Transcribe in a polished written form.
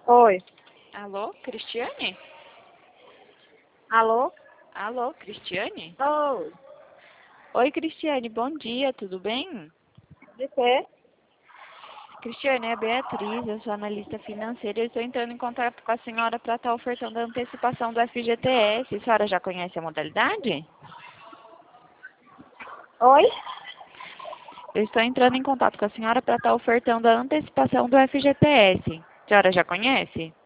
Oi. Alô, Cristiane? Alô? Alô, Cristiane? Oi. Oi, Cristiane, bom dia, tudo bem? De quê? Cristiane, é a Beatriz, eu sou analista financeira e eu estou entrando em contato com a senhora para estar ofertando a antecipação do FGTS. A senhora já conhece a modalidade? Oi? Eu estou entrando em contato com a senhora para estar ofertando a antecipação do FGTS. A senhora já conhece?